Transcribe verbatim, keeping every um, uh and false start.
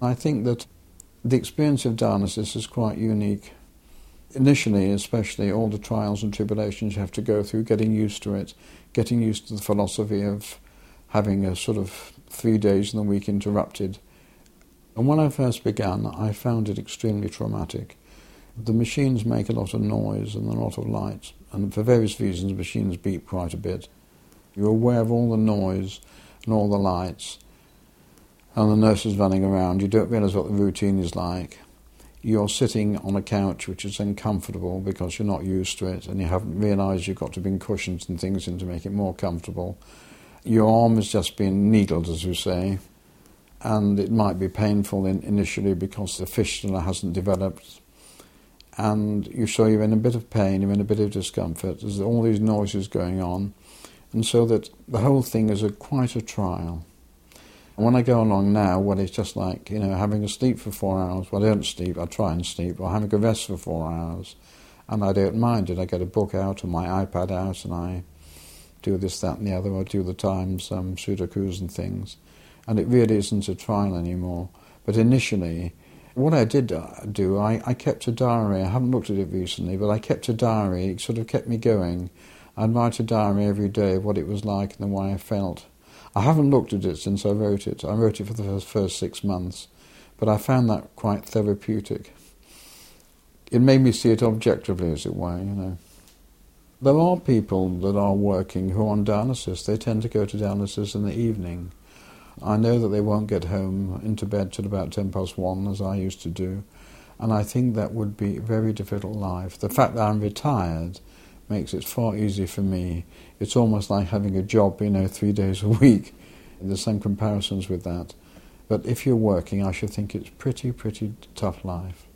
I think that the experience of dialysis is quite unique. Initially, especially, all the trials and tribulations you have to go through, getting used to it, getting used to the philosophy of having a sort of three days in the week interrupted. And when I first began, I found it extremely traumatic. The machines make a lot of noise and a lot of light, and for various reasons, machines beep quite a bit. You're aware of all the noise and all the lights, and the nurses running around. You don't realise what the routine is like. You're sitting on a couch which is uncomfortable because you're not used to it, and you haven't realised you've got to bring cushions and things in to make it more comfortable. Your arm has just been needled, as we say, and it might be painful in, initially because the fistula hasn't developed, and you so you're in a bit of pain, you're in a bit of discomfort. There's all these noises going on, and so that the whole thing is a quite a trial. And when I go along now, well, it's just like, you know, having a sleep for four hours. Well, I don't sleep, I try and sleep, or having a rest for four hours, and I don't mind it. I get a book out or my iPad out, and I do this, that, and the other, or do the Times um, Sudokus and things. And it really isn't a trial anymore. But initially, what I did do, I, I kept a diary. I haven't looked at it recently, but I kept a diary. It sort of kept me going. I'd write a diary every day of what it was like and the way I felt. I haven't looked at it since I wrote it. I wrote it for the first, first six months, but I found that quite therapeutic. It made me see it objectively, as it were, you know. There are people that are working who are on dialysis. They tend to go to dialysis in the evening. I know that they won't get home into bed till about ten past one, as I used to do, and I think that would be a very difficult life. The fact that I'm retired makes it far easier for me. It's almost like having a job, you know, three days a week. There's some comparisons with that. But if you're working, I should think it's pretty, pretty tough life.